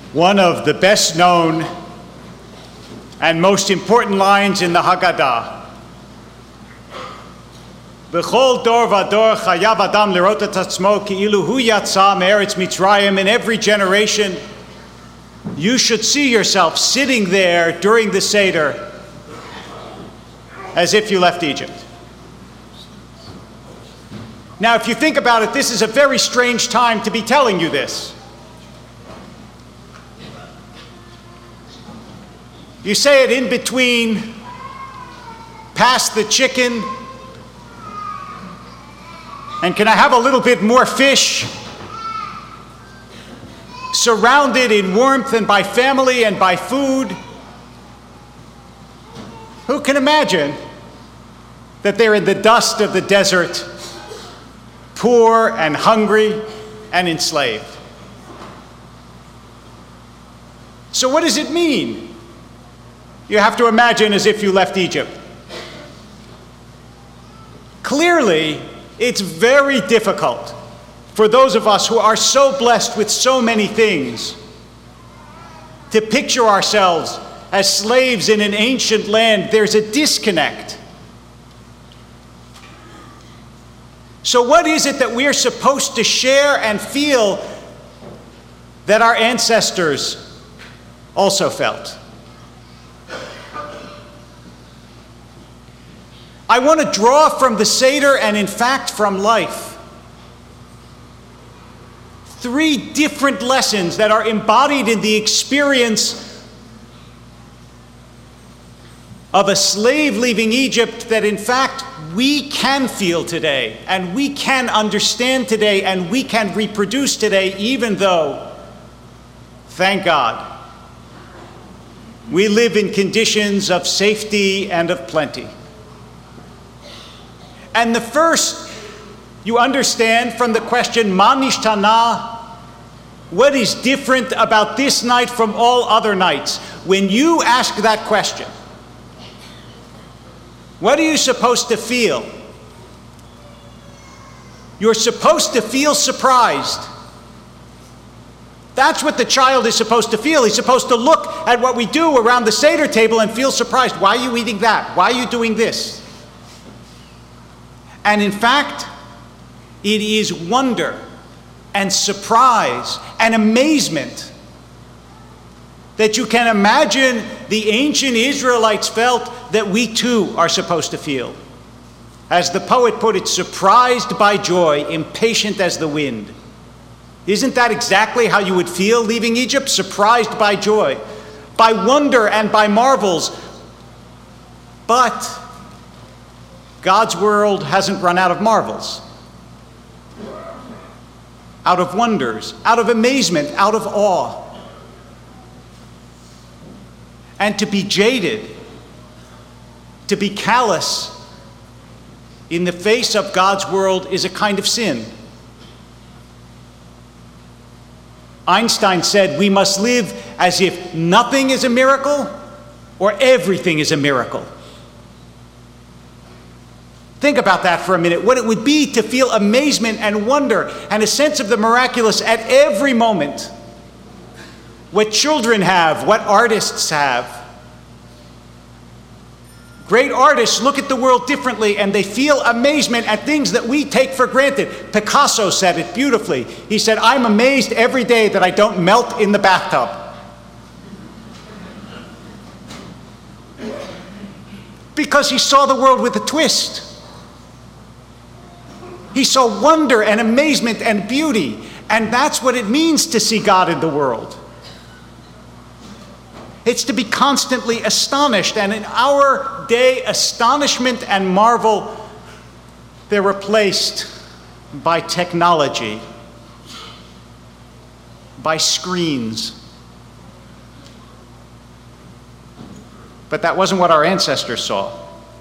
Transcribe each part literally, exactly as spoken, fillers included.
one of the best known and most important lines in the Haggadah. B'chol dor vador chayav adam lirot et atzmo ki'ilu hu yatsa me'eretz Mitzrayim. In every generation, you should see yourself sitting there during the Seder as if you left Egypt. Now, if you think about it, this is a very strange time to be telling you this. You say it in between, past the chicken, and can I have a little bit more fish? Surrounded in warmth and by family and by food. Who can imagine that they're in the dust of the desert, poor and hungry and enslaved? So what does it mean? You have to imagine as if you left Egypt. Clearly, it's very difficult for those of us who are so blessed with so many things to picture ourselves as slaves in an ancient land. There's a disconnect. So what is it that we're supposed to share and feel that our ancestors also felt? I want to draw from the Seder and, in fact, from life, three different lessons that are embodied in the experience of a slave leaving Egypt that, in fact, we can feel today, and we can understand today, and we can reproduce today, even though, thank God, we live in conditions of safety and of plenty. And the first, you understand from the question, Ma nishtana, what is different about this night from all other nights? When you ask that question, what are you supposed to feel? You're supposed to feel surprised. That's what the child is supposed to feel. He's supposed to look at what we do around the Seder table and feel surprised. Why are you eating that? Why are you doing this? And in fact, it is wonder and surprise and amazement that you can imagine the ancient Israelites felt that we too are supposed to feel. As the poet put it, surprised by joy, impatient as the wind. Isn't that exactly how you would feel leaving Egypt? Surprised by joy, by wonder and by marvels. But God's world hasn't run out of marvels, out of wonders, out of amazement, out of awe. And to be jaded, to be callous in the face of God's world is a kind of sin. Einstein said we must live as if nothing is a miracle or everything is a miracle. Think about that for a minute, what it would be to feel amazement and wonder and a sense of the miraculous at every moment. What children have, what artists have. Great artists look at the world differently and they feel amazement at things that we take for granted. Picasso said it beautifully. He said, I'm amazed every day that I don't melt in the bathtub. Because he saw the world with a twist. He saw wonder and amazement and beauty, and that's what it means to see God in the world. It's to be constantly astonished, and in our day, astonishment and marvel, they're replaced by technology, by screens. But that wasn't what our ancestors saw.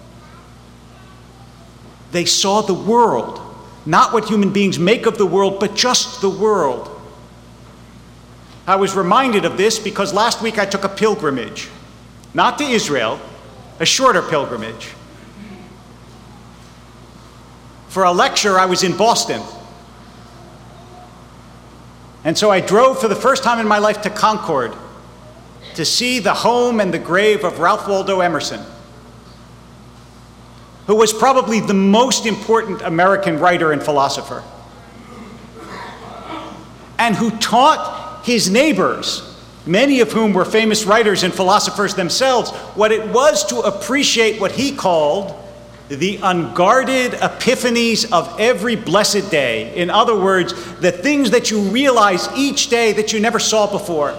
They saw the world. Not what human beings make of the world, but just the world. I was reminded of this because last week I took a pilgrimage, not to Israel, a shorter pilgrimage. For a lecture, I was in Boston. And so I drove for the first time in my life to Concord to see the home and the grave of Ralph Waldo Emerson, who was probably the most important American writer and philosopher, and who taught his neighbors, many of whom were famous writers and philosophers themselves, what it was to appreciate what he called the unguarded epiphanies of every blessed day. In other words, the things that you realize each day that you never saw before.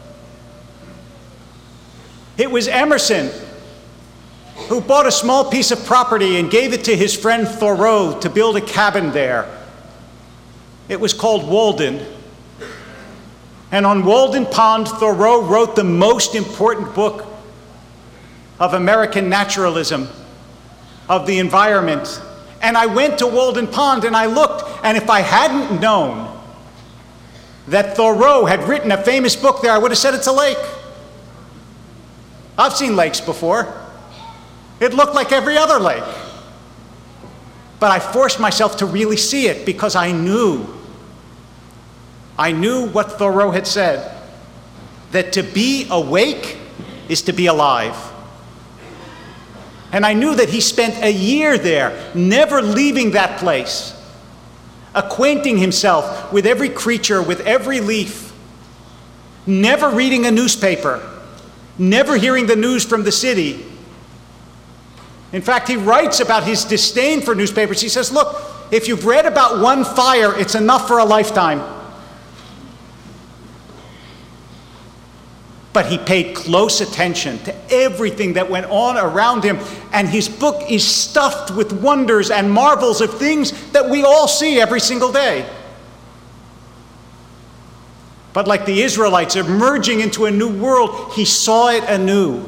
It was Emerson who bought a small piece of property and gave it to his friend Thoreau to build a cabin there. It was called Walden. And on Walden Pond, Thoreau wrote the most important book of American naturalism, of the environment. And I went to Walden Pond and I looked, and if I hadn't known that Thoreau had written a famous book there, I would have said it's a lake. I've seen lakes before. It looked like every other lake. But I forced myself to really see it because I knew, I knew what Thoreau had said, that to be awake is to be alive. And I knew that he spent a year there, never leaving that place, acquainting himself with every creature, with every leaf, never reading a newspaper, never hearing the news from the city. In fact, he writes about his disdain for newspapers. He says, look, if you've read about one fire, it's enough for a lifetime. But he paid close attention to everything that went on around him, and his book is stuffed with wonders and marvels of things that we all see every single day. But like the Israelites emerging into a new world, he saw it anew.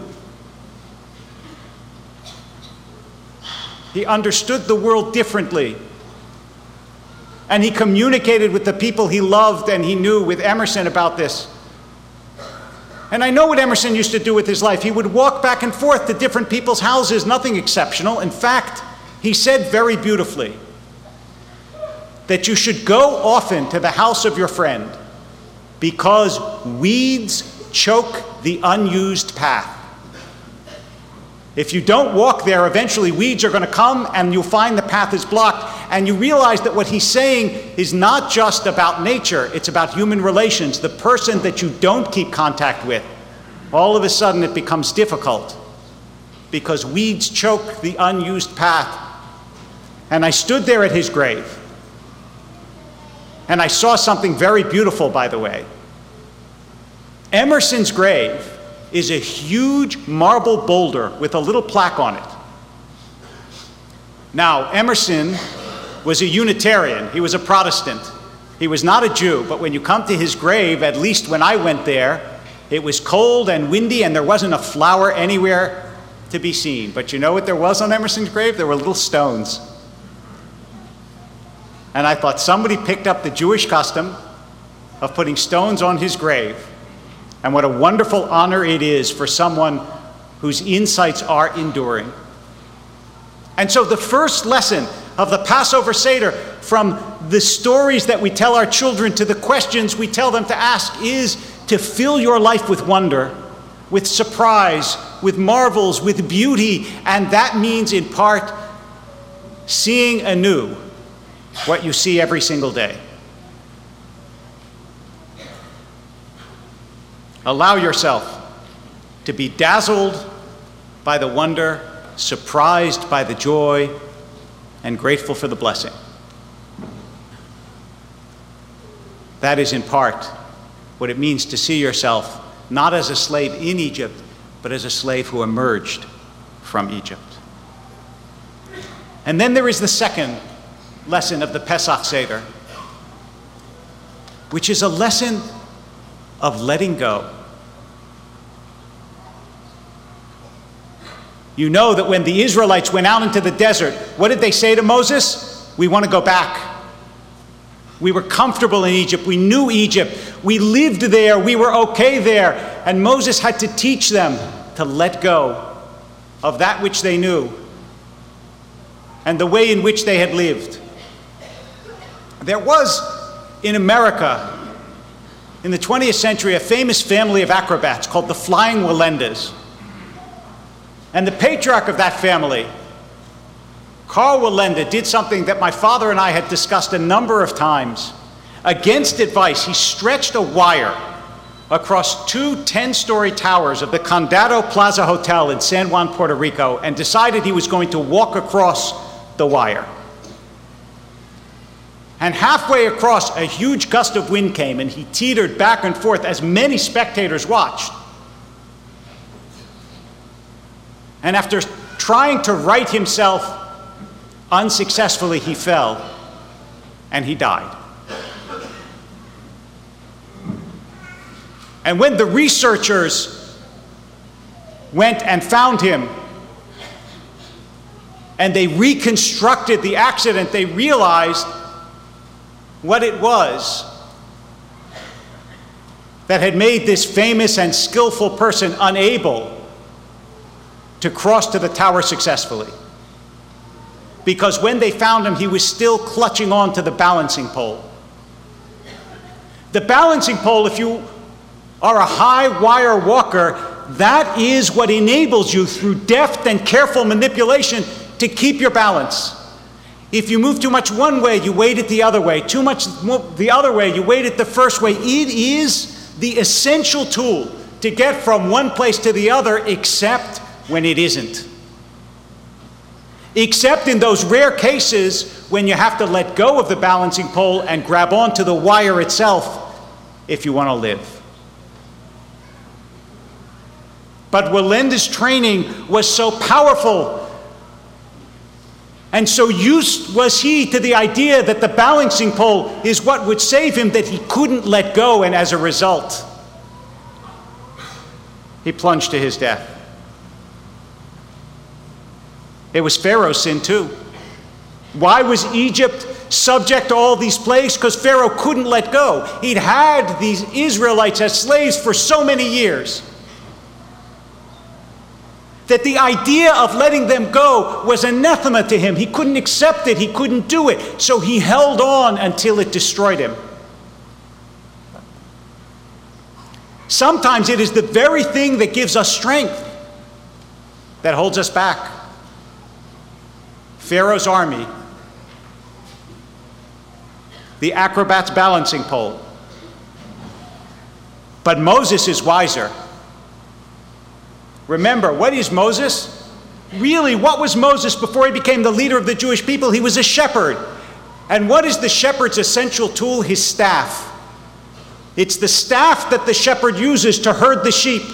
He understood the world differently. And he communicated with the people he loved and he knew, with Emerson, about this. And I know what Emerson used to do with his life. He would walk back and forth to different people's houses, nothing exceptional. In fact, he said very beautifully that you should go often to the house of your friend because weeds choke the unused path. If you don't walk there, eventually weeds are going to come and you'll find the path is blocked. And you realize that what he's saying is not just about nature, it's about human relations. The person that you don't keep contact with, all of a sudden it becomes difficult because weeds choke the unused path. And I stood there at his grave. And I saw something very beautiful, by the way. Emerson's grave is a huge marble boulder with a little plaque on it. Now, Emerson was a Unitarian. He was a Protestant. He was not a Jew, but when you come to his grave, at least when I went there, it was cold and windy and there wasn't a flower anywhere to be seen. But you know what there was on Emerson's grave? There were little stones. And I thought somebody picked up the Jewish custom of putting stones on his grave. And what a wonderful honor it is for someone whose insights are enduring. And so the first lesson of the Passover Seder, from the stories that we tell our children to the questions we tell them to ask, is to fill your life with wonder, with surprise, with marvels, with beauty. And that means, in part, seeing anew what you see every single day. Allow yourself to be dazzled by the wonder, surprised by the joy, and grateful for the blessing. That is, in part, what it means to see yourself not as a slave in Egypt, but as a slave who emerged from Egypt. And then there is the second lesson of the Pesach Seder, which is a lesson of letting go. You know that when the Israelites went out into the desert, what did they say to Moses? We want to go back. We were comfortable in Egypt. We knew Egypt. We lived there. We were okay there. And Moses had to teach them to let go of that which they knew and the way in which they had lived. There was in America in the twentieth century, a famous family of acrobats called the Flying Wallendas. And the patriarch of that family, Karl Wallenda, did something that my father and I had discussed a number of times. Against advice, he stretched a wire across two ten-story towers of the Condado Plaza Hotel in San Juan, Puerto Rico, and decided he was going to walk across the wire. And halfway across, a huge gust of wind came, and he teetered back and forth as many spectators watched. And after trying to right himself, unsuccessfully he fell, and he died. And when the researchers went and found him, and they reconstructed the accident, they realized what it was that had made this famous and skillful person unable to cross to the tower successfully. Because when they found him, he was still clutching on to the balancing pole. The balancing pole, if you are a high wire walker, that is what enables you through deft and careful manipulation to keep your balance. If you move too much one way, you weight it the other way. Too much the other way, you weight it the first way. It is the essential tool to get from one place to the other, except when it isn't. Except in those rare cases when you have to let go of the balancing pole and grab onto the wire itself if you want to live. But Wallenda's training was so powerful, and so used was he to the idea that the balancing pole is what would save him, that he couldn't let go, and as a result, he plunged to his death. It was Pharaoh's sin too. Why was Egypt subject to all these plagues? Because Pharaoh couldn't let go. He'd had these Israelites as slaves for so many years that the idea of letting them go was anathema to him. He couldn't accept it. He couldn't do it. So he held on until it destroyed him. Sometimes it is the very thing that gives us strength that holds us back. Pharaoh's army, the acrobat's balancing pole. But Moses is wiser. Remember, what is Moses? Really, what was Moses before he became the leader of the Jewish people? He was a shepherd. And what is the shepherd's essential tool? His staff. It's the staff that the shepherd uses to herd the sheep.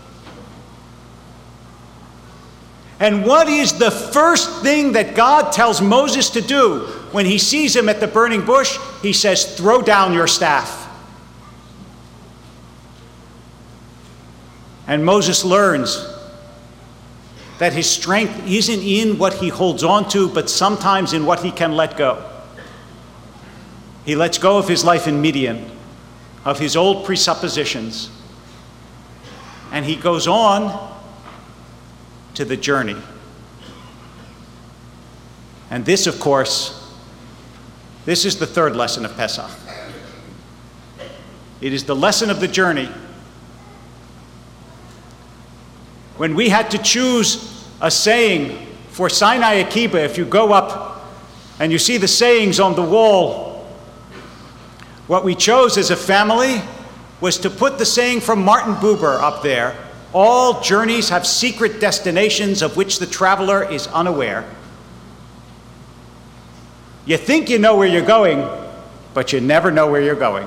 And what is the first thing that God tells Moses to do when he sees him at the burning bush? He says, "Throw down your staff." And Moses learns that his strength isn't in what he holds on to, but sometimes in what he can let go. He lets go of his life in Midian, of his old presuppositions, and he goes on to the journey. And this, of course, this is the third lesson of Pesach. It is the lesson of the journey. When we had to choose a saying for Sinai Akiba, if you go up and you see the sayings on the wall, what we chose as a family was to put the saying from Martin Buber up there: "All journeys have secret destinations of which the traveler is unaware." You think you know where you're going, but you never know where you're going.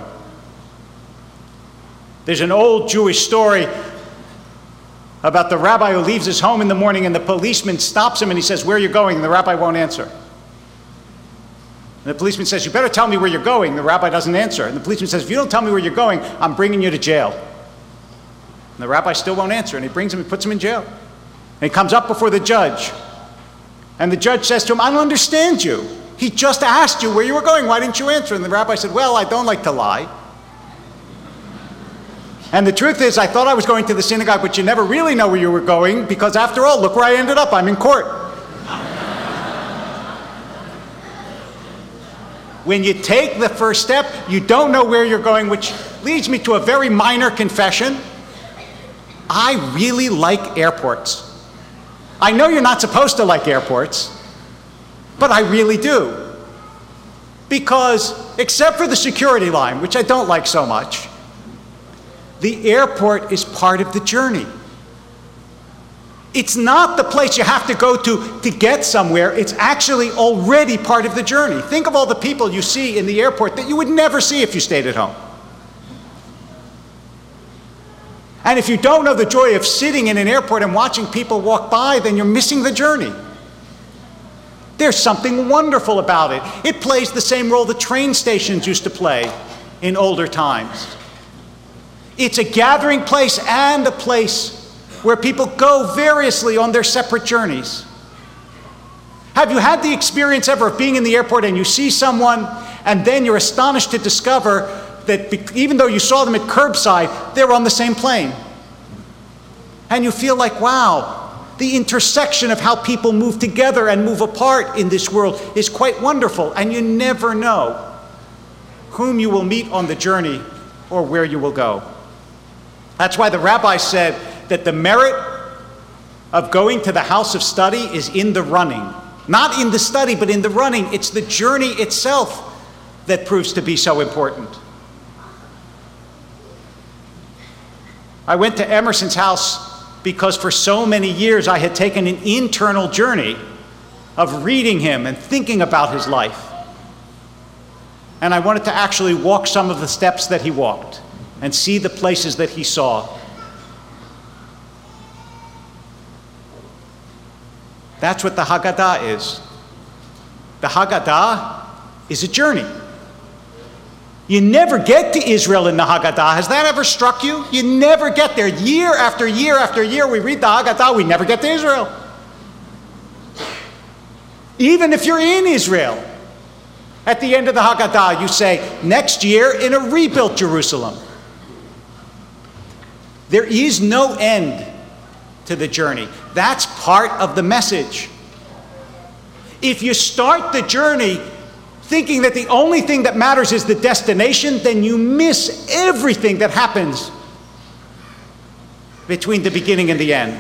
There's an old Jewish story about the rabbi who leaves his home in the morning and the policeman stops him and he says, "Where are you going?" And the rabbi won't answer. And the policeman says, "You better tell me where you're going." The rabbi doesn't answer. And the policeman says, "If you don't tell me where you're going, I'm bringing you to jail." And the rabbi still won't answer, and he brings him and puts him in jail. And he comes up before the judge. And the judge says to him, "I don't understand you. He just asked you where you were going. Why didn't you answer?" And the rabbi said, "Well, I don't like to lie. And the truth is, I thought I was going to the synagogue, but you never really know where you were going, because after all, look where I ended up. I'm in court." When you take the first step, you don't know where you're going, which leads me to a very minor confession. I really like airports. I know you're not supposed to like airports, but I really do. Because, except for the security line, which I don't like so much, the airport is part of the journey. It's not the place you have to go to to get somewhere. It's actually already part of the journey. Think of all the people you see in the airport that you would never see if you stayed at home. And if you don't know the joy of sitting in an airport and watching people walk by, then you're missing the journey. There's something wonderful about it. It plays the same role the train stations used to play in older times. It's a gathering place and a place where people go variously on their separate journeys. Have you had the experience ever of being in the airport and you see someone and then you're astonished to discover that even though you saw them at curbside, they were on the same plane? And you feel like, wow, the intersection of how people move together and move apart in this world is quite wonderful, and you never know whom you will meet on the journey or where you will go. That's why the rabbi said that the merit of going to the house of study is in the running. Not in the study, but in the running. It's the journey itself that proves to be so important. I went to Emerson's house because for so many years I had taken an internal journey of reading him and thinking about his life. And I wanted to actually walk some of the steps that he walked and see the places that he saw. That's what the Haggadah is. The Haggadah is a journey. You never get to Israel in the Haggadah. Has that ever struck you? You never get there. Year after year after year, we read the Haggadah, we never get to Israel. Even if you're in Israel, at the end of the Haggadah, you say, next year in a rebuilt Jerusalem. There is no end to the journey. That's part of the message. If you start the journey thinking that the only thing that matters is the destination, then you miss everything that happens between the beginning and the end.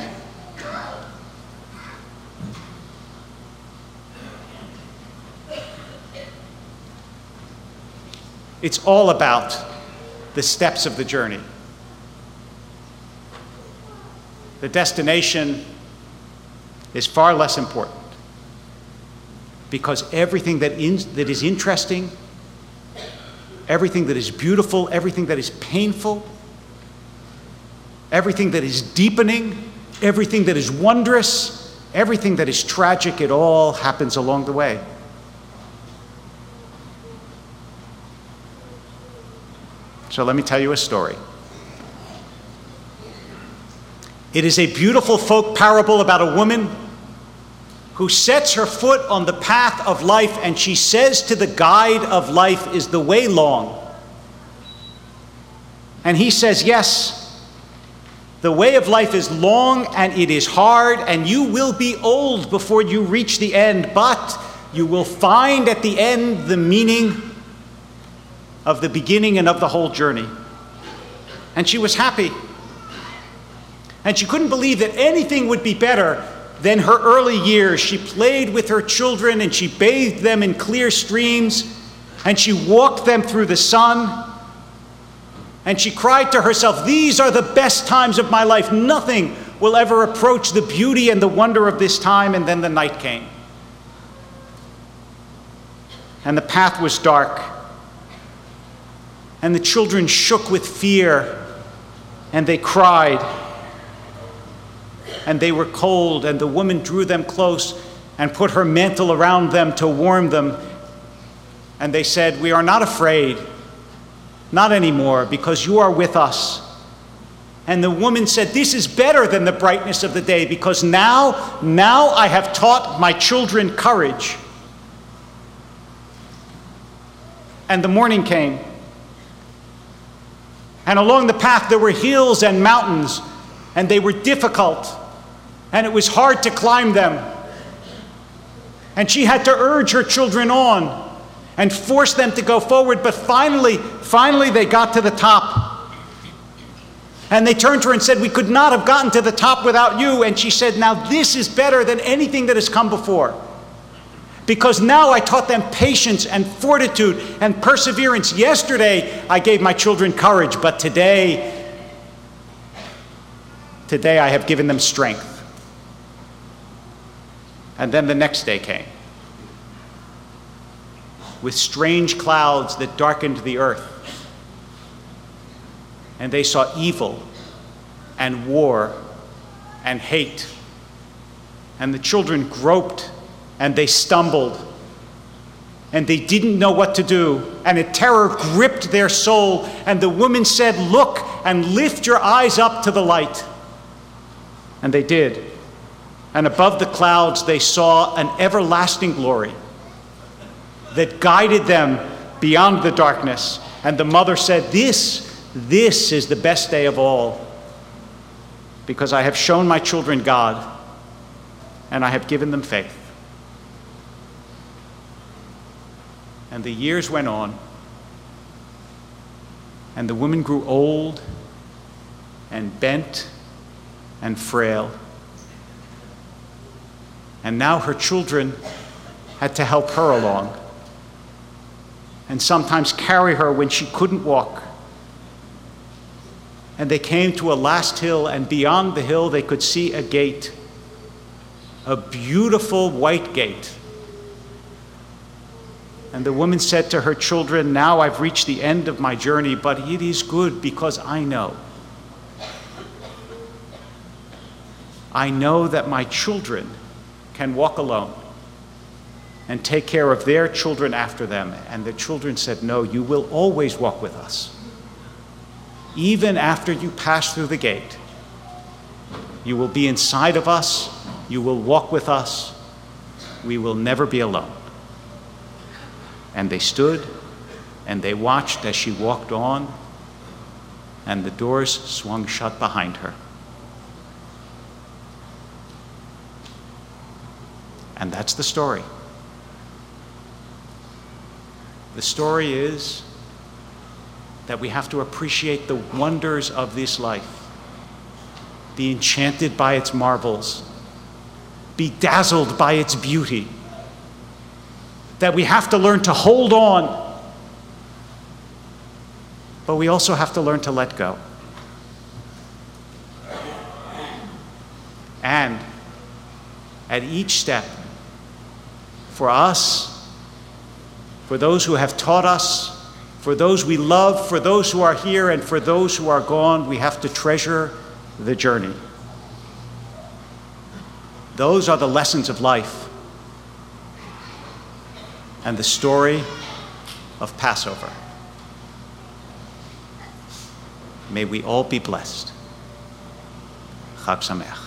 It's all about the steps of the journey. The destination is far less important, because everything that, in, that is interesting, everything that is beautiful, everything that is painful, everything that is deepening, everything that is wondrous, everything that is tragic, it all happens along the way. So let me tell you a story. It is a beautiful folk parable about a woman who sets her foot on the path of life, and she says to the guide of life, "Is the way long?" And he says, "Yes, the way of life is long and it is hard, and you will be old before you reach the end, but you will find at the end the meaning of the beginning and of the whole journey." And she was happy. And she couldn't believe that anything would be better than her early years. She played with her children, and she bathed them in clear streams, and she walked them through the sun. And she cried to herself, "These are the best times of my life. Nothing will ever approach the beauty and the wonder of this time." And then the night came. And the path was dark. And the children shook with fear, and they cried. And they were cold, and the woman drew them close and put her mantle around them to warm them. And they said, "We are not afraid, not anymore, because you are with us." And the woman said, "This is better than the brightness of the day, because now, now I have taught my children courage." And the morning came. And along the path there were hills and mountains, and they were difficult, and it was hard to climb them. And she had to urge her children on. and forced them to go forward. But finally, finally they got to the top. And they turned to her and said, "We could not have gotten to the top without you." And she said, "Now this is better than anything that has come before. Because now I taught them patience and fortitude and perseverance. Yesterday I gave my children courage, but today, today I have given them strength." And then the next day came, with strange clouds that darkened the earth. And they saw evil and war and hate. And the children groped and they stumbled. And they didn't know what to do. And a terror gripped their soul. And the woman said, "Look and lift your eyes up to the light." And they did. And above the clouds they saw an everlasting glory that guided them beyond the darkness. And the mother said, This, this is the best day of all, because I have shown my children God, and I have given them faith. And the years went on, and the woman grew old and bent and frail. And now her children had to help her along, and sometimes carry her when she couldn't walk. And they came to a last hill, and beyond the hill they could see a gate, a beautiful white gate. And the woman said to her children, "Now I've reached the end of my journey, but it is good because I know. I know that my children can walk alone and take care of their children after them." And the children said, "No, you will always walk with us. Even after you pass through the gate, you will be inside of us, you will walk with us, we will never be alone." And they stood and they watched as she walked on, and the doors swung shut behind her. And that's the story. The story is that we have to appreciate the wonders of this life, be enchanted by its marvels, be dazzled by its beauty, that we have to learn to hold on, but we also have to learn to let go. And at each step, for us, for those who have taught us, for those we love, for those who are here, and for those who are gone, we have to treasure the journey. Those are the lessons of life and the story of Passover. May we all be blessed. Chag Sameach.